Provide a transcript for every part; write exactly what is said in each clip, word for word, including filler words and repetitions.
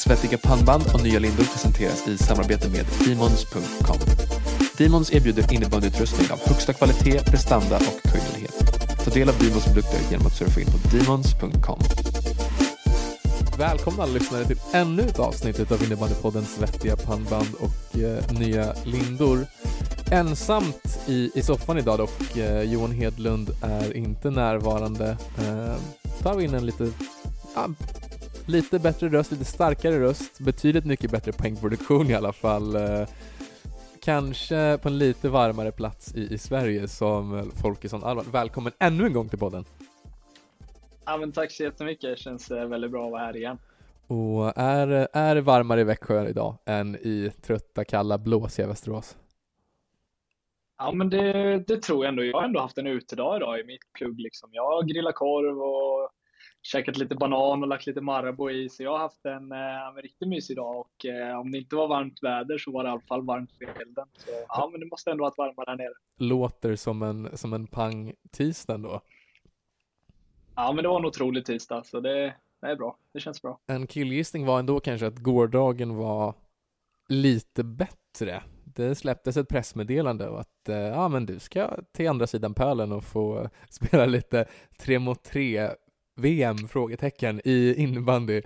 Svettiga pannband och nya lindor presenteras i samarbete med Demons punkt com. Demons erbjuder innebandyutrustning av högsta kvalitet, prestanda och tillgänglighet. Ta del av Demons produkter genom att surfa in på demons punkt com. Välkomna alla lyssnare till ännu ett avsnitt av Innebandypodden Svettiga pannband och eh, nya lindor. Ensamt i, i soffan idag dock. Eh, Johan Hedlund är inte närvarande. Eh, tar vi in en lite, ja, lite bättre röst, lite starkare röst. Betydligt mycket bättre poängproduktion i alla fall. Eh, kanske på en lite varmare plats i, i Sverige som Folkesson Alvar. Välkommen ännu en gång till podden. Ja, men tack så jättemycket. Det känns väldigt bra att vara här igen. Och är, är det varmare i Växjö idag än i trötta, kalla, blåsiga Västerås? Ja, men det, det tror jag ändå. Jag har ändå haft en utedag idag i mitt plugg. Liksom. Jag har grillat korv och käkat lite banan och lagt lite Marabou i. Så jag har haft en, en riktigt mysig dag. Och eh, om det inte var varmt väder så var det i alla fall varmt vid elden. Så ja, men det måste ändå ha varit varmare där nere. Låter som en, som en pang tisdag då. Ja, men det var en otrolig tisdag. Så det, det är bra. Det känns bra. En killgissning var ändå kanske att gårdagen var lite bättre. Det släpptes ett pressmeddelande och att eh, ja, men du ska till andra sidan pölen och få spela lite tre mot tre V M frågetecken i innebandy.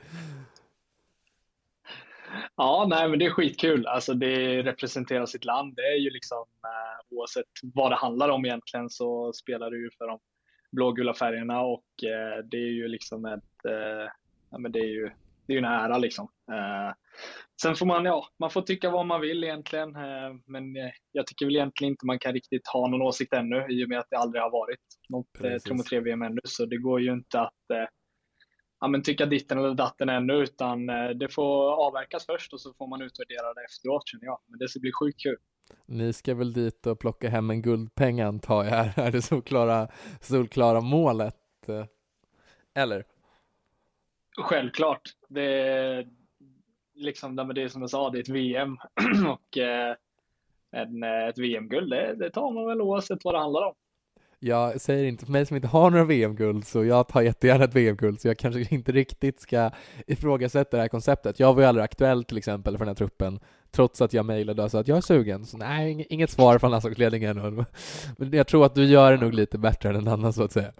Ja, nej, men det är skitkul. Alltså det representerar sitt land. Det är ju liksom eh, oavsett vad det handlar om egentligen så spelar du ju för de blågula färgerna och eh, det är ju liksom ett eh, ja, men det är ju det är ju en ära liksom. Eh, sen får man ja, man får tycka vad man vill egentligen, eh, men eh, jag tycker väl egentligen inte man kan riktigt ha någon åsikt ännu i och med att det aldrig har varit något eh, tre mot tre V M ännu, så det går ju inte att eh, ja, men tycka ditten eller datten ännu, utan eh, det får avverkas först och så får man utvärdera det efteråt, känner jag. Men det ska bli sjukt kul. Ni ska väl dit och plocka hem en guldpeng antar jag. Är det solklara, solklara målet? Eller? Självklart. Det är, liksom, det är som jag sa, det är ett V M. och eh, en, ett V M-guld, det, det tar man väl oavsett vad det handlar om. Jag säger inte, för mig som inte har några V M-guld, så jag tar jättegärna ett V M-guld, så jag kanske inte riktigt ska ifrågasätta det här konceptet. Jag var ju aldrig aktuell till exempel för den här truppen, trots att jag mejlade och sa att jag är sugen. Så nej, inget svar från landslagsledningen. Men jag tror att du gör det nog lite bättre än en annan, så att säga.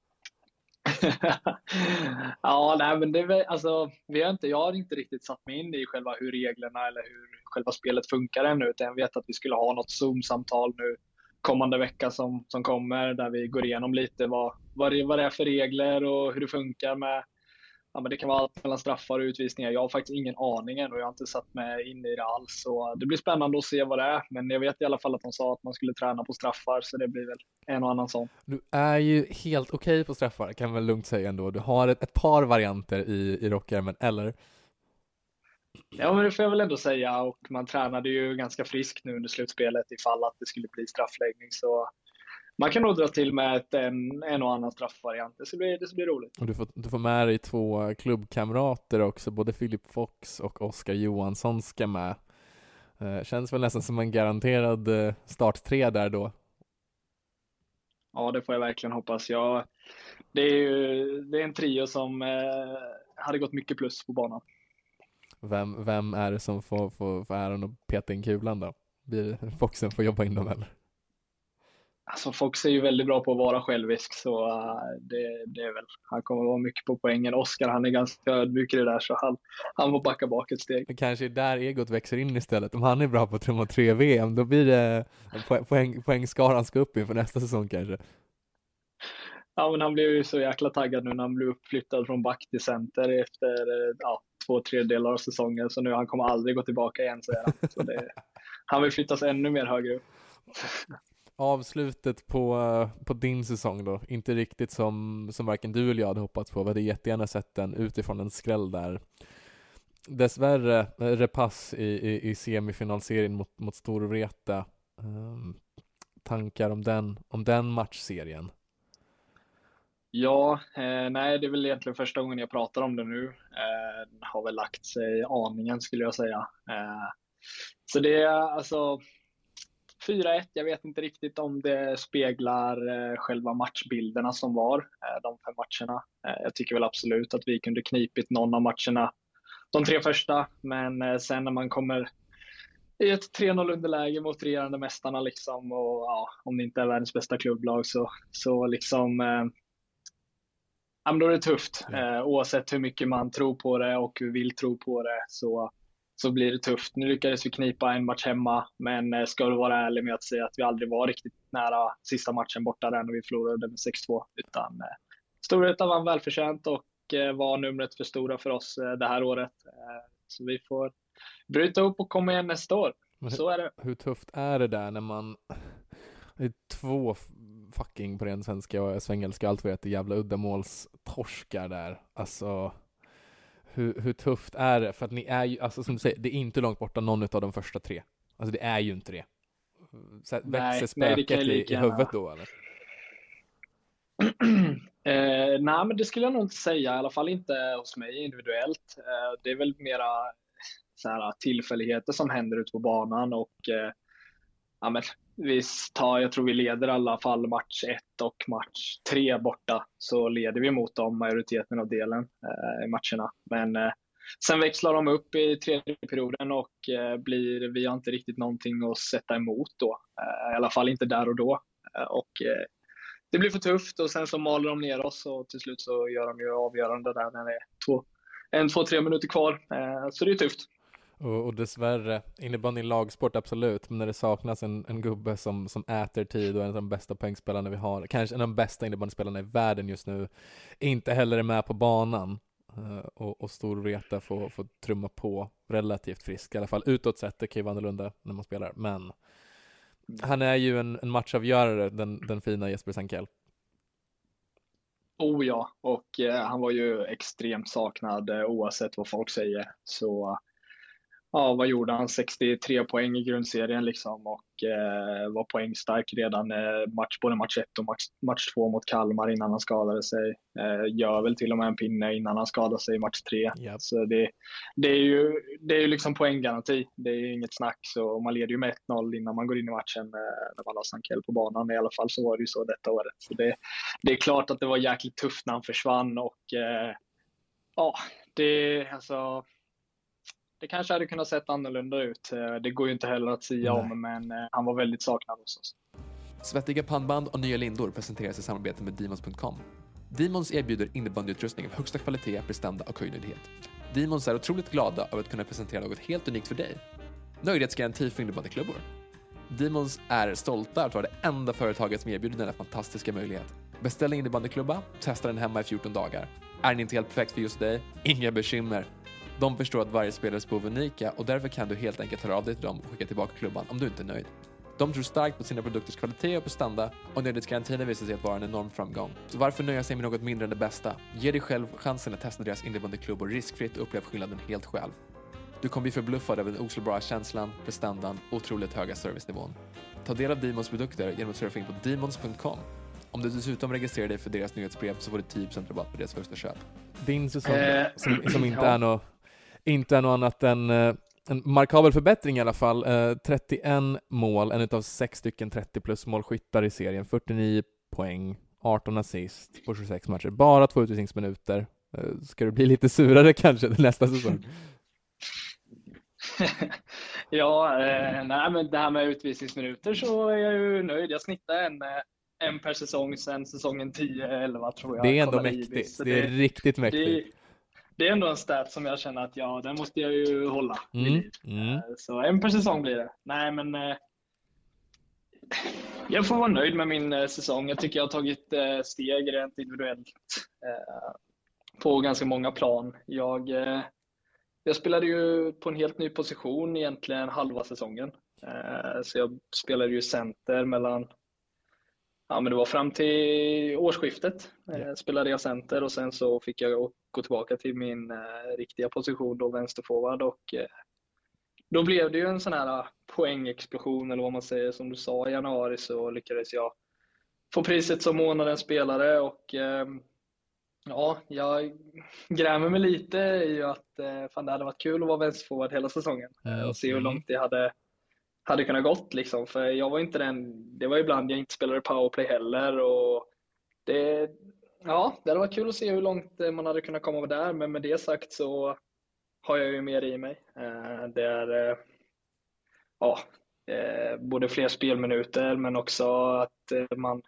ja, nej, men det är, alltså, vi har inte, jag har inte riktigt satt mig in i själva hur reglerna eller hur själva spelet funkar ännu, utan jag vet att vi skulle ha något Zoom-samtal nu kommande vecka som, som kommer, där vi går igenom lite vad, vad, det, vad det är för regler och hur det funkar med, ja, men det kan vara allt mellan straffar och utvisningar. Jag har faktiskt ingen aning än och jag har inte satt mig in i det alls, så det blir spännande att se vad det är, men jag vet i alla fall att de sa att man skulle träna på straffar, så det blir väl en och annan sån. Du är ju helt okej på straffar, kan man väl lugnt säga ändå. Du har ett, ett par varianter i, i rockärmen, eller? Ja, men det får jag väl ändå säga, och man tränade ju ganska friskt nu under slutspelet ifall att det skulle bli straffläggning, så man kan nog dra till med ett, en, en och annan straffvariant. Det ska bli, det ska bli roligt. Och du får, du får med dig två klubbkamrater också, både Filip Fox och Oskar Johansson ska med. Eh, känns väl nästan som en garanterad eh, start tre där då. Ja, det får jag verkligen hoppas. Jag, det är ju det är en trio som eh, hade gått mycket plus på banan. Vem, vem är det som får, får, får äran att peta in kulan då? Blir Foxen får jobba in dem eller? Alltså Fox är ju väldigt bra på att vara självisk, så uh, det, det är väl, han kommer att vara mycket på poängen. Oskar, han är ganska ödmjuk i det där, så han, han får backa bak ett steg. Men kanske där egot växer in istället. Om han är bra på tre mot tre V M, då blir det poäng, poäng, poängskaran ska upp inför nästa säsong kanske. Ja, men han blev ju så jäkla taggad nu när han blev uppflyttad från back till center efter ja, två tredjedelar av säsongen, så nu han kommer aldrig gå tillbaka igen, säger han. Så det, han vill flyttas ännu mer högre upp. Avslutet på, på din säsong då, inte riktigt som, som varken du eller jag hade hoppats på. Vi hade jättegärna sett den utifrån en skräll där. Dessvärre repass i, i, i semifinalserien mot, mot Storvreta. Um, tankar om den, om den matchserien? Ja, eh, nej, det är väl egentligen första gången jag pratar om det nu. Eh, den har väl lagt sig aningen, skulle jag säga. Eh, så det är alltså fyra ett, jag vet inte riktigt om det speglar eh, själva matchbilderna som var, eh, de fem matcherna. Eh, jag tycker väl absolut att vi kunde knipit någon av matcherna de tre första. Men sen när man kommer i ett tre noll underläge mot regerande mästarna liksom, och ja, om det inte är världens bästa klubblag så, så liksom eh, ja, då är det tufft. Ja. Eh, oavsett hur mycket man tror på det och vill tro på det så, så blir det tufft. Nu lyckades vi knipa en match hemma, men eh, ska du vara ärlig med att säga att vi aldrig var riktigt nära sista matchen borta där när vi förlorade med sex två, utan eh, Storvreta var välförtjänt och eh, var numret för stora för oss eh, det här året. Eh, så vi får bryta upp och komma igen nästa år. Men så är det. Hur tufft är det där när man det är två fucking på ren svenska och svengelska, allt vad heter, jävla uddamålstorskar där. Alltså hur, hur tufft är det? För att ni är ju, alltså som du säger, det är inte långt borta någon av de första tre. Alltså det är ju inte det. Så, växer spöket nej, i, i huvudet då eller? eh, nej, men det skulle jag nog inte säga, i alla fall inte hos mig individuellt. Eh, det är väl mera så här, tillfälligheter som händer ute på banan och eh, ja, men, vi tar, jag tror vi leder i alla fall match ett och match tre borta, så leder vi mot dem majoriteten av delen eh, i matcherna. Men eh, sen växlar de upp i tredje perioden och eh, blir, vi har inte riktigt någonting att sätta emot då, eh, i alla fall inte där och då. Eh, och eh, det blir för tufft och sen så maler de ner oss och till slut så gör de ju avgörande där när det är två, en, två, tre minuter kvar. Eh, så det är tufft. Och, och dessvärre, innebandy lagsport absolut, men när det saknas en, en gubbe som, som äter tid och en av de bästa poängspelarna vi har, kanske en av de bästa innebandyspelarna i världen just nu, inte heller är med på banan uh, och, och Storvreta får, får trumma på relativt frisk, i alla fall utåt sett, det kan ju vara annorlunda när man spelar, men han är ju en, en matchavgörare, den, den fina Jesper Sankell. Oh ja, och eh, han var ju extremt saknad eh, oavsett vad folk säger, så ja, vad gjorde han? sextiotre poäng i grundserien liksom och eh, var poängstark redan eh, match, både match ett och match, match två mot Kalmar innan han skadade sig. Eh, gör väl till och med en pinne innan han skadade sig i match tre. Yep. Så det, det är ju det är ju liksom poänggaranti. Det är inget snack, så man leder ju med ett noll innan man går in i matchen eh, när man har Sankell på banan. I alla fall så var det ju så detta året. Så det, det är klart att det var jäkligt tufft när han försvann och eh, ja, det alltså det kanske hade kunnat sett annorlunda ut. Det går ju inte heller att säga om, men han var väldigt saknad hos oss. Svettiga pannband och nya lindor presenteras i samarbete med Demons punkt com. Demons erbjuder innebandyutrustning av högsta kvalitet, prestanda och höjdnöjdhet. Demons är otroligt glada över att kunna presentera något helt unikt för dig. Nöjdhetsgaranti för innebandyklubbor. Demons är stolta att vara det enda företaget som erbjuder denna fantastiska möjlighet. Beställ en innebandyklubba, testa den hemma i fjorton dagar. Är den inte helt perfekt för just dig? Inga bekymmer. De förstår att varje spelares behov är unika och därför kan du helt enkelt höra av dig till dem och skicka tillbaka klubban om du inte är nöjd. De tror starkt på sina produkters kvalitet och prestanda och nöjdhetsgarantierna visar sig att vara en enorm framgång. Så varför nöja sig med något mindre än det bästa? Ge dig själv chansen att testa deras innebandyklubbor riskfritt och uppleva skillnaden helt själv. Du kommer bli förbluffad över den oslagbara känslan, prestandan och otroligt höga servicenivån. Ta del av Demons produkter genom att surfa in på demons punkt com. Om du dessutom registrerar dig för deras nyhetsbrev så får du tio procent rabatt på deras första köp. Din säsong eh, som, som inte ja. är något Inte är något annat än eh, en markabel förbättring i alla fall. Eh, trettioen mål, en utav sex stycken trettio plus målskyttar i serien. fyrtionio poäng, arton assist på tjugosex matcher. Bara två utvisningsminuter. Eh, ska det bli lite surare kanske nästa säsong? ja, eh, nej men det här med utvisningsminuter så är jag ju nöjd. Jag snittar en, en per säsong sen säsongen tio elva tror jag. Det är ändå mäktigt. Det, det är riktigt mäktigt. Det, Det är ändå en stat som jag känner att ja, den måste jag ju hålla. Mm, mm. Så en per säsong blir det. Nej, men eh, jag får vara nöjd med min eh, säsong. Jag tycker jag har tagit eh, steg rent individuellt eh, på ganska många plan. Jag, eh, jag spelade ju på en helt ny position egentligen halva säsongen. Eh, så jag spelade ju center mellan Ja, men det var fram till årsskiftet eh, spelade jag center och sen så fick jag gå tillbaka till min eh, riktiga position då, vänsterforward, och eh, då blev det ju en sån här poängexplosion eller vad man säger. Som du sa, i januari så lyckades jag få priset som månadens spelare och eh, ja, jag grämer mig lite i att eh, fan, det hade varit kul att vara vänsterforward hela säsongen eh, och se hur långt det hade hade kunnat gått liksom, för jag var inte den, det var ibland jag inte spelade powerplay heller och det, ja, det hade varit kul att se hur långt man hade kunnat komma där, men med det sagt så har jag ju mer i mig. Eh, det är eh, ja, eh, både fler spelminuter men också att eh, man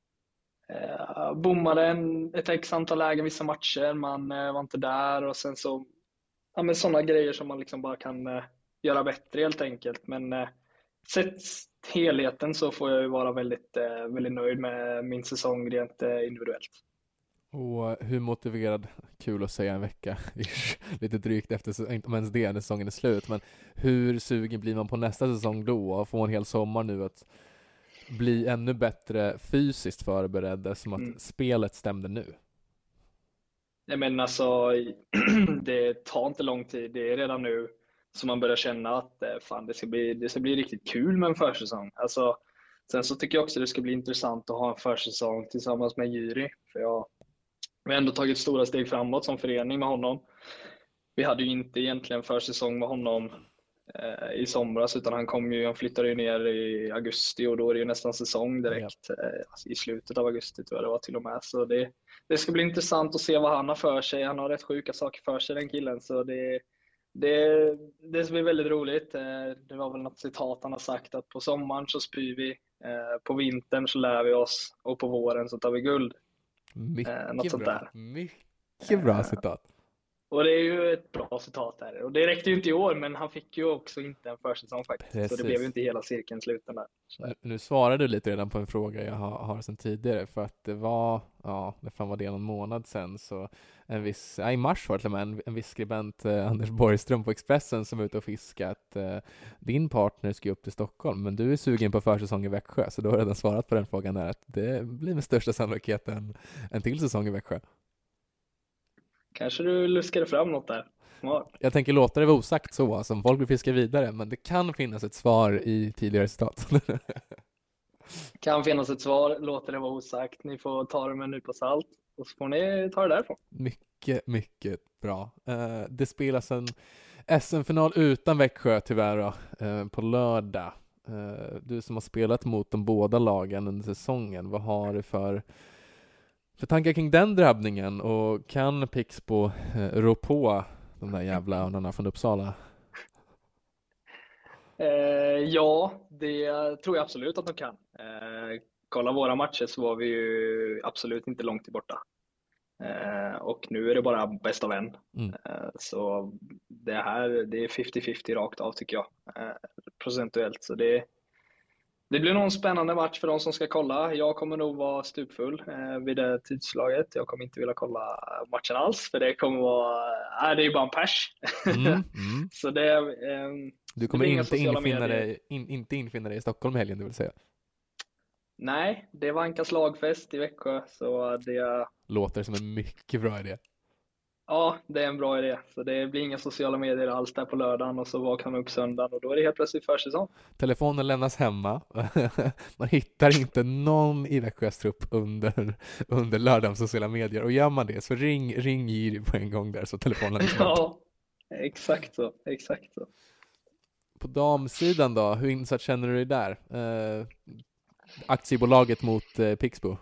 eh, bommade en, ett x antal lägen vissa matcher. Man eh, var inte där och sen så ja, men sådana grejer som man liksom bara kan eh, göra bättre helt enkelt. Men eh, sett helheten så får jag ju vara väldigt, eh, väldigt nöjd med min säsong rent eh, individuellt. Och hur motiverad, kul att säga en vecka, lite drygt efter, inte ens det när säsongen är slut, men hur sugen blir man på nästa säsong då och få en hel sommar nu att bli ännu bättre fysiskt förberedd som att mm. spelet stämde nu? Jag menar alltså, det tar inte lång tid, det är redan nu som man börjar känna att fan, det, ska bli, det ska bli riktigt kul med en försäsong. Alltså, sen så tycker jag också det ska bli intressant att ha en försäsong tillsammans med Jyri, för jag Vi har ändå tagit stora steg framåt som förening med honom. Vi hade ju inte egentligen försäsong med honom eh, i somras, utan han kom ju, han flyttade ju ner i augusti och då är det ju nästan säsong direkt. Ja. Eh, alltså i slutet av augusti tror jag det var till och med. Så det, det ska bli intressant att se vad han har för sig. Han har rätt sjuka saker för sig, den killen. Så det, det, det ska bli väldigt roligt. Eh, det var väl något citat han har sagt att på sommaren så spyr vi, eh, på vintern så lär vi oss och på våren så tar vi guld. Mycket Något sånt bra. där. Mycket bra citat. Och det är ju ett bra citat här. Och det räckte ju inte i år, men han fick ju också inte en försäsong faktiskt. Precis. Så det blev ju inte hela cirkeln sluten där. Nu, nu svarade du lite redan på en fråga jag har, har sedan tidigare. För att det var, ja, det fan var det någon månad sedan. Så en viss, ja, i mars var det med en, en viss skribent, eh, Anders Borgström på Expressen, som är ute och fiskat. Eh, din partner ska upp till Stockholm, men du är sugen på försäsong i Växjö. Så då har jag redan svarat på den frågan där. Att det blir med största sannolikhet en, en till säsong i Växjö. Kanske du luskade fram något där. Smart. Jag tänker låta det vara osagt så, som folk vill fiska vidare, men det kan finnas ett svar i tidigare citat. Kan finnas ett svar, låter det vara osagt. Ni får ta det med en nypa salt och så får ni ta det därifrån. Mycket, mycket bra. Uh, det spelas en S M-final utan Växjö tyvärr då, uh, på lördag. Uh, du som har spelat mot de båda lagen under säsongen, vad har du för För tankar kring den drabbningen, och kan Pixbo eh, rå på de där jävla örnarna från Uppsala? Eh, ja, det tror jag absolut att de kan. Eh, kolla våra matcher så var vi ju absolut inte långt borta. Eh, och nu är det bara bäst av en. Mm. Eh, så det här, det är femtio femtio rakt av tycker jag. Eh, procentuellt, så det Det blir nog en spännande match för de som ska kolla. Jag kommer nog vara stupfull eh, vid det tidslaget. Jag kommer inte vilja kolla matchen alls, för det kommer vara, äh, det är ju bara en pers. Mm, mm. Så det, eh, du kommer inte infinna, dig, in, inte infinna dig i Stockholm helgen, du vill säga? Nej, det var Ankas lagfest i Växjö, så det låter som en mycket bra idé. Ja, det är en bra idé. Så det blir inga sociala medier alls där på lördagen, och så vaknar man upp söndagen och då är det helt plötsligt försäsong. Telefonen lämnas hemma. Man hittar inte någon i Växjös trupp under, under lördagens sociala medier. Och gör man det så ring, ring Jiri på en gång där så telefonen är Ja, exakt så. Exakt så. På damsidan då, hur insatt känner du dig där? Eh, aktiebolaget mot eh, Pixbo?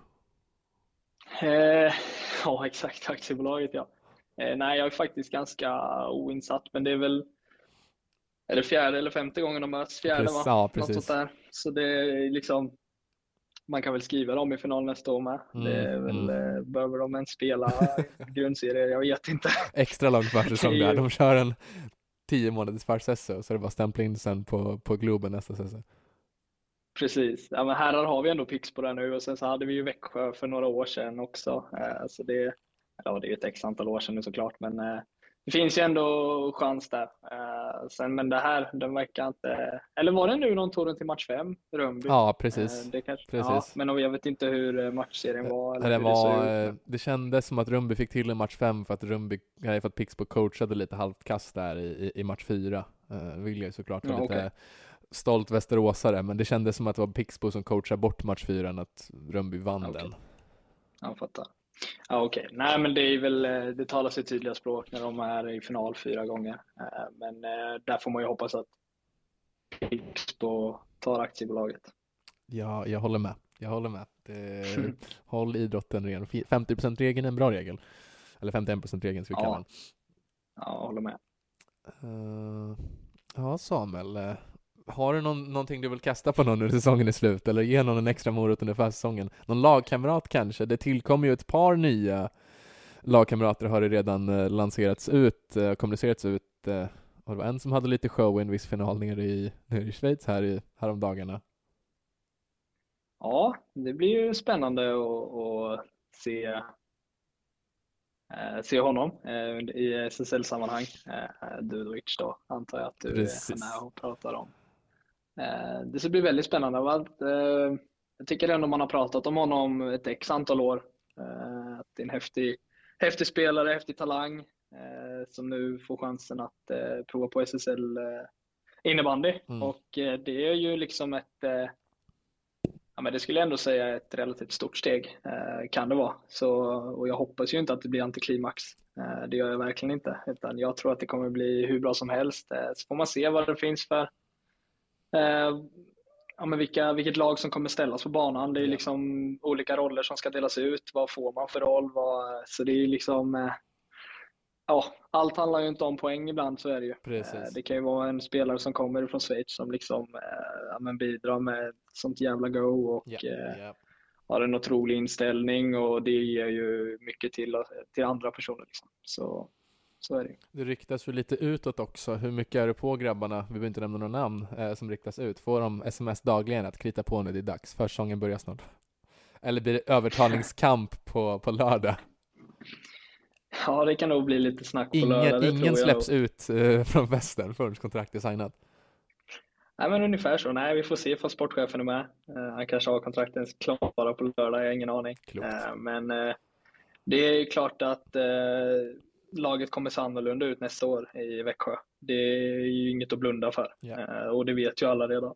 Eh, ja, exakt. Aktiebolaget, ja. Eh, nej, jag är faktiskt ganska oinsatt, men det är väl är det fjärde eller femte gången de möts, fjärde precis, va? Ja, precis. Något sånt där. Så det är liksom, man kan väl skriva dem i final nästa år med. Mm, det är väl, mm. Behöver de ens spela grundserie? Jag vet inte. Extra lång försäsong där. De kör en tio månaders försäsong, så det bara stämpla in sen på, på Globen nästa säsong. Precis. Ja, men här har vi ändå Pixbo där nu, och sen så hade vi ju Växjö för några år sedan också. Eh, så det Ja, det är ett x antal år sedan nu såklart, men eh, det finns ju ändå chans där. Eh, sen, men det här, den verkar inte... Eller var det nu någon tog den till match fem, Rönnby? Ja, precis. Eh, det kanske, precis. Ja, men jag vet inte hur matchserien var. Eller det, hur var det, det, det kändes som att Rönnby fick till en match fem för att Rönnby, för att Pixbo coachade lite halvt kast där i, i, i match fyra. Eh, vill jag såklart vara ja, lite okay. stolt västeråsare, men det kändes som att det var Pixbo som coachade bort match fyra än att Rönnby vann okay. den. Jag fattar. Ja, okej. Okay. Nej, men det är väl, det talar sig tydliga språk när de är i final fyra gånger. Men där får man ju hoppas att Pixbo tar aktiebolaget. Ja, jag håller med. Jag håller med. Det, håll idrotten ren. femtio procent-regeln är en bra regel. Eller femtioen procent-regeln ska vi kalla den. Ja, jag håller med. Uh, ja, Samuel. Uh, har du någon, någonting du vill kasta på någon när säsongen är slut? Eller ge någon en extra morot under försäsongen? Någon lagkamrat kanske? Det tillkommer ju ett par nya lagkamrater har det redan uh, lanserats ut, uh, kommunicerats ut. Uh, och det var en som hade lite show i en viss final nere i, nere i Schweiz här i, häromdagarna. Ja, det blir ju spännande att, att se, eh, se honom eh, i S S L-sammanhang. Eh, Dudovic då, antar jag att du Precis. är med och pratar om. Eh, det ska bli väldigt spännande. Eh, jag tycker ändå man har pratat om honom ett x antal år. Eh, att det är en häftig, häftig spelare, häftig talang eh, som nu får chansen att eh, prova på S S L eh, innebandy. Mm. Och eh, det är ju liksom ett... Eh, Ja, men det skulle jag ändå säga ett relativt stort steg, eh, kan det vara. Så, och jag hoppas ju inte att det blir antiklimax. Eh, det gör jag verkligen inte. Utan jag tror att det kommer bli hur bra som helst. Eh, så får man se vad det finns för eh, ja, men vilka, vilket lag som kommer ställas på banan. Det är liksom olika roller som ska delas ut. Vad får man för roll? Vad, så det är liksom... Eh, ja, allt handlar ju inte om poäng ibland, så är det ju. Precis. Det kan ju vara en spelare som kommer från Schweiz som liksom ja, men bidrar med sånt jävla go och yeah, yeah. har en otrolig inställning, och det ger ju mycket till, till andra personer liksom. Så, så är det. Det ryktas ju lite utåt också. Hur mycket är det på grabbarna, vi behöver inte nämna några namn, eh, som ryktas ut? Får de sms dagligen att krita på när det är dags? Försäsongen börjar snart. Eller blir det övertalningskamp på, på lördag? Ja, det kan nog bli lite snack på ingen, lördag. Ingen släpps jag. ut uh, från västern förrän kontraktet är signat. Nej, men ungefär så. Nej, vi får se för sportchefen är med. Uh, han kanske har kontrakten klara på lördag, jag har ingen aning. Uh, men uh, det är ju klart att uh, laget kommer se annorlunda ut nästa år i Växjö. Det är ju inget att blunda för. Yeah. Uh, och det vet ju alla redan.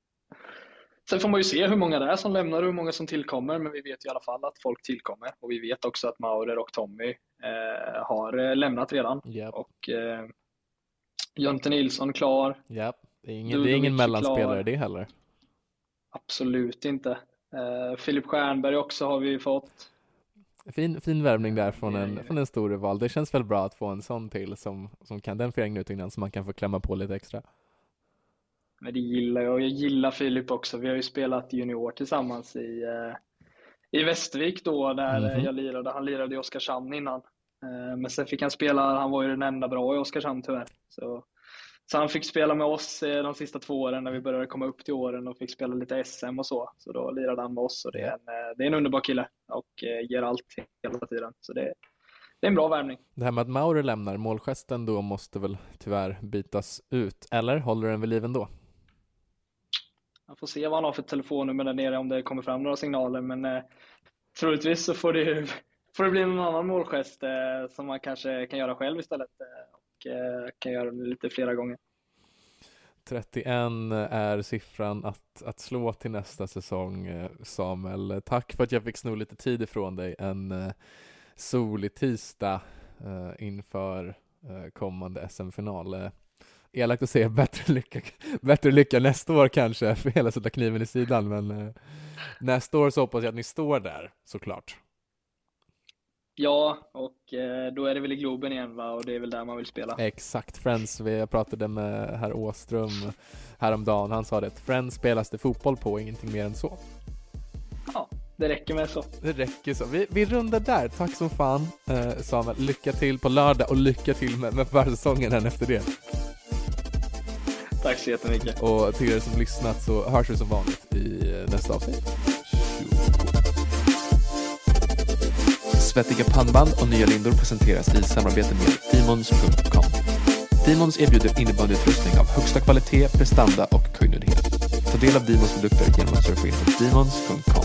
Sen får man ju se hur många det är som lämnar och hur många som tillkommer. Men vi vet ju i alla fall att folk tillkommer. Och vi vet också att Maurer och Tommy eh, har lämnat redan. Yep. Och eh, Jonte Nilsson klar. Yep. Det är ingen, det är ingen mellanspelare klar. Det heller. Absolut inte. Eh, Filip Stjernberg också har vi fått. Fin, fin värvning där från en, från en stor rival. Det känns väl bra att få en sån till som, som kan den förängna ut innan, så man kan få klämma på lite extra. Men det gillar jag. Jag gillar Filip också. Vi har ju spelat junior tillsammans i, eh, i Västervik då, där mm-hmm. jag lirade. Han lirade i Oskarshamn innan. Eh, men sen fick han spela, han var ju den enda bra i Oskarshamn tyvärr. Så, så han fick spela med oss eh, de sista två åren när vi började komma upp till åren och fick spela lite S M och så. Så då lirade han med oss, och det är en, eh, det är en underbar kille och eh, ger allt hela tiden. Så det, det är en bra värvning. Det här med att Maurer lämnar, målgesten då måste väl tyvärr bytas ut. Eller håller den vid liv ändå? Jag får se vad han har för telefonnummer där nere, om det kommer fram några signaler. Men eh, troligtvis så får det, får det bli någon annan målgest eh, som man kanske kan göra själv istället. Eh, och eh, kan göra det lite flera gånger. trettioen är siffran att, att slå till nästa säsong, eh, Samuel. Tack för att jag fick sno lite tid ifrån dig en eh, solig tisdag eh, inför eh, kommande S M-final. Eh, elakt att säga bättre lycka, bättre lycka nästa år kanske, för hela sätta kniven i sidan, men eh, nästa år så hoppas jag att ni står där, såklart. Ja, och eh, då är det väl i Globen igen, va? Och det är väl där man vill spela. Exakt, Friends. Vi pratade med herr Åström häromdagen. Han sa det att Friends spelas det fotboll på, ingenting mer än så. Ja, det räcker med så. Det räcker så. Vi, vi rundar där. Tack som fan, eh, Samuel. Lycka till på lördag och lycka till med, med försäsongen än efter det. Tack så jättemycket. Och till er som lyssnat så hörs vi som vanligt i nästa avsnitt. Svettiga pannband och nya lindor presenteras i samarbete med Demons punkt com. Demons erbjuder innebandyutrustning av högsta kvalitet, prestanda och kunnighet. Ta del av Demons produkter genom att surfa in på Demons punkt com.